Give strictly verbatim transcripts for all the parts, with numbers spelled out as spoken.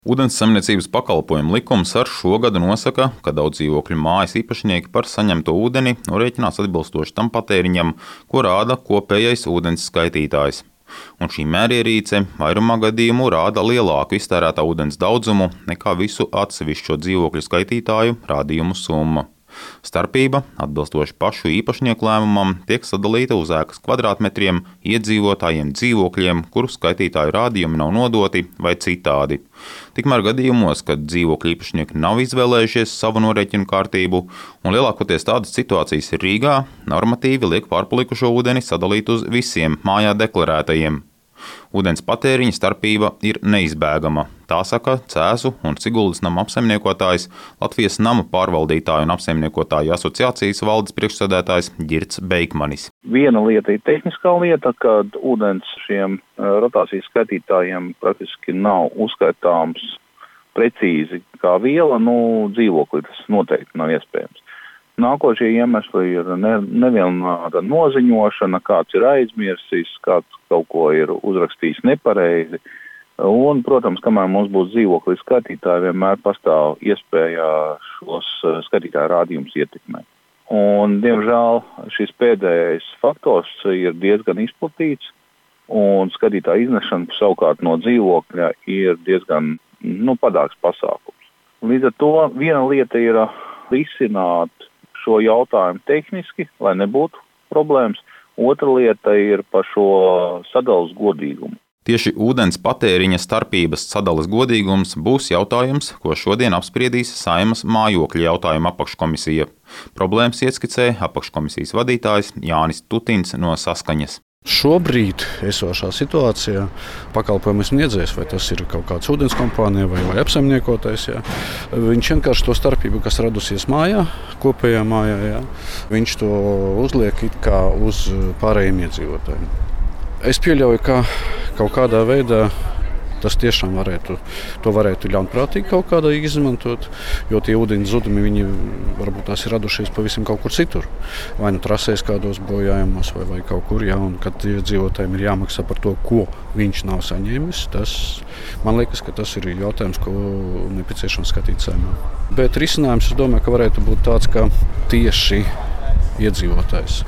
Ūdens saimniecības pakalpojumu likums ar šo gadu nosaka, ka daudz dzīvokļu mājas īpašnieki par saņemto ūdeni norēķinās atbilstoši tam patēriņam, ko rāda kopējais ūdens skaitītājs. Un šī mērierīce vairumā gadījumu rāda lielāku iztērētā ūdens daudzumu nekā visu atsevišķo dzīvokļu skaitītāju rādījumu summa. Starpība, atbilstoši pašu īpašnieku lēmumam, tiek sadalīta uz ēkas kvadrātmetriem, iedzīvotājiem dzīvokļiem, kuru skaitītāju rādījumi nav nodoti vai citādi. Tikmēr gadījumos, kad dzīvokļu īpašnieki nav izvēlējušies savu norēķinu kārtību, un lielākoties tādas situācijas ir Rīgā, normatīvi liek pārpalikušo ūdeni sadalīt uz visiem mājā deklarētajiem. Ūdens patēriņa starpība ir neizbēgama. Tā saka Cēzu un Siguldas nama apsaimniekotājs, Latvijas namu pārvaldītāju un apsaimniekotāju asociācijas valdes priekšsēdētājs Ģirts Beikmanis. Viena lieta ir tehniskā lieta, kad ūdens šiem rotācijas skaitītājiem praktiski nav uzskaitāms precīzi kā viela, nu dzīvokli tas noteikti nav iespējams. Nākošie iemesli ir ne, nevienāda noziņošana, kāds ir aizmirsis, kāds kaut ko ir uzrakstījis nepareizi. Un, protams, kamēr mums būs dzīvokļu skatītāji, vienmēr pastāv iespēja šos skatītāju rādījumus ietekmēt. Un, diemžēl, šis pēdējais faktors ir diezgan izplatīts, un skatītāju iznešana savukārt no dzīvokļa ir diezgan nu, padārgs pasākums. Līdz ar to viena lieta ir risināt šo jautājumu tehniski, lai nebūtu problēmas. Otra lieta ir par šo sadalas godīgumu. Tieši ūdens patēriņa starpības sadalas godīgums būs jautājums, ko šodien apspriedīs Saeimas mājokļu jautājumu apakškomisija. Problēmas ieskicē apakškomisijas vadītājs Jānis Tutins no Saskaņas. Šobrīd esošā situācijā pakalpojumu sniedzējs, vai tas ir kaut kāds ūdens kompānija vai, vai apsaimniekotais, jā, viņš vienkārši to starpību, kas radusies mājā, kopējā mājā, jā, viņš to uzliek it kā uz pārējiem iedzīvotājiem. Es pieļauju, ka kaut kādā veidā tas tiešām varētu, to varētu ļaunprātīgi kaut kādā izmantot, jo tie ūdens zudumi, viņi varbūt tās ir radušies pavisam kaut kur citur. Vai nu trasēs kādos bojājumos, vai, vai kaut kur, jā, un kad dzīvotājiem ir jāmaksā par to, ko viņš nav saņēmis, tas, man liekas, ka tas ir jautājums, ko nepieciešams skatīt Saeimā. Bet risinājums, es domāju, ka varētu būt tāds, ka tieši iedzīvotājs,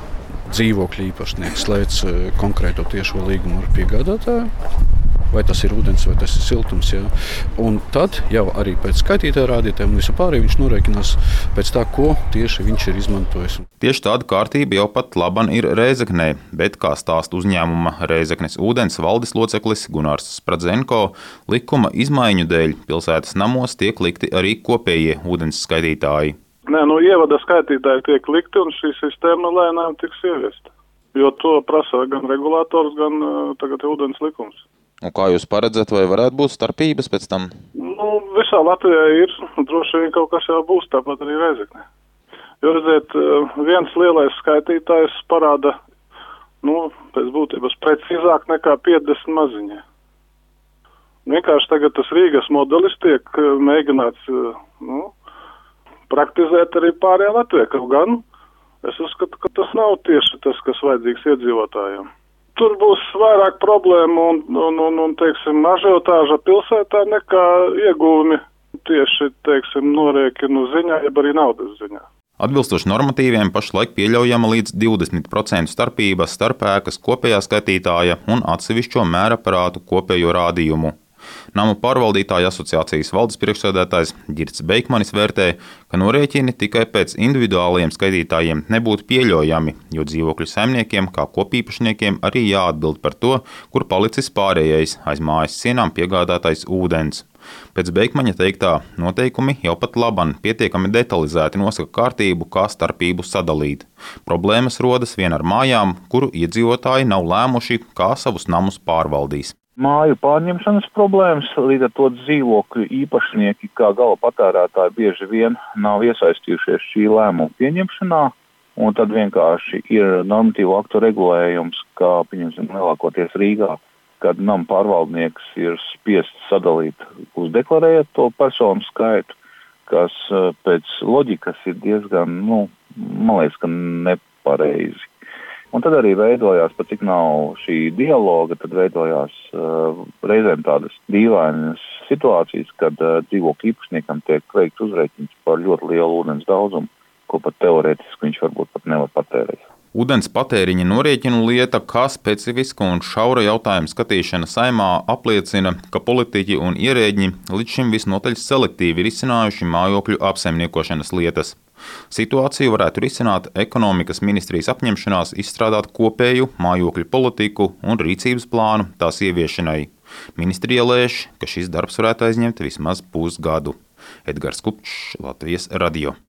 dzīvokļu īpašnieks slēdz konkrēto tiešo līgumu ar piegādātāju, vai tas ir ūdens, vai tas ir siltums. Jā. Un tad jau arī pēc skaitītāja rādītājiem un visu pārējo viņš norēķinās pēc tā, ko tieši viņš ir izmantojis. Tieši tāda kārtība jau pat laban ir Rēzeknē, bet, kā stāsta uzņēmuma Rēzeknes ūdens valdes loceklis Gunārs Spradzenko, likuma izmaiņu dēļ pilsētas namos tiek likti arī kopējie ūdens skaitītāji. Nē, nu ievada skaitītāji tiek likti un šī sistēma lēnām tiks ieviesta, jo to prasa gan regulators, gan uh, tagad ūdens likums. Un kā jūs paredzat, vai varētu būt starpības pēc tam? Nu, visā Latvijā ir, droši vien kaut kas jau būs, tāpat arī Rēzeknē. Jo, redziet, viens lielais skaitītājs parāda, nu, pēc būtības precīzāk nekā piecdesmit maziņie. Vienkārši tagad tas Rīgas modelis tiek mēģināts, nu, praktizēt arī pārējā Latvijā, kaut gan es uzskatu, ka tas nav tieši tas, kas vajadzīgs iedzīvotājiem. Tur būs vairāk problēmu un, un, un, un teiksim, ažiotāža pilsētā nekā iegūmi tieši, teiksim, norēķinu ziņā, jeb arī naudas ziņā. Atbilstoši normatīviem pašlaik pieļaujama līdz divdesmit procentu starpība starp ēkas kopējā skaitītāja un atsevišķo mēraparātu kopējo rādījumu. Namu pārvaldītāju asociācijas valdes priekšsēdētājs Ģirts Beikmanis vērtē, ka norēķini tikai pēc individuāliem skaitītājiem nebūtu pieļaujami, jo dzīvokļu saimniekiem kā kopīpašniekiem arī jāatbild par to, kur palicis pārējais aiz mājas sienām piegādātais ūdens. Pēc Beikmaņa teiktā, noteikumi jau pat laban pietiekami detalizēti nosaka kārtību, kā starpību sadalīt. Problēmas rodas vien ar mājām, kuru iedzīvotāji nav lēmuši, kā savus namus pārvaldīs. Māju pārņemšanas problēmas, līdz ar to dzīvokļu īpašnieki kā gala patērētāji bieži vien nav iesaistījušies šī lēmuma pieņemšanā, un tad vienkārši ir normatīvu aktu regulējums, kā, pieņemsim, lielākoties Rīgā, kad nama pārvaldnieks ir spiests sadalīt uz deklarējot to personu skaitu, kas pēc loģikas ir diezgan, nu, man liekas, ka nepareizi. Un tad arī veidojās, pat cik nav šī dialoga, tad veidojās uh, reizēm tādas dīvainas situācijas, kad uh, dzīvokļu īpašniekam tiek veikts uzreikins par ļoti lielu ūdens daudzumu, ko pat teorētiski viņš varbūt pat nevar patērēt. Ūdens patēriņa norēķinu lieta, kā specifiska un šaura jautājuma skatīšana Saeimā, apliecina, ka politiķi un ierēģi līdz šim visnotaļ selektīvi risinājuši mājokļu apsaimniekošanas lietas. Situāciju varētu risināt ekonomikas ministrijas apņemšanās izstrādāt kopēju mājokļu politiku un rīcības plānu tās ieviešanai. Ministrija lēš, ka šis darbs varētu aizņemt vismaz pusgadu. Edgars Kupčs, Latvijas radio.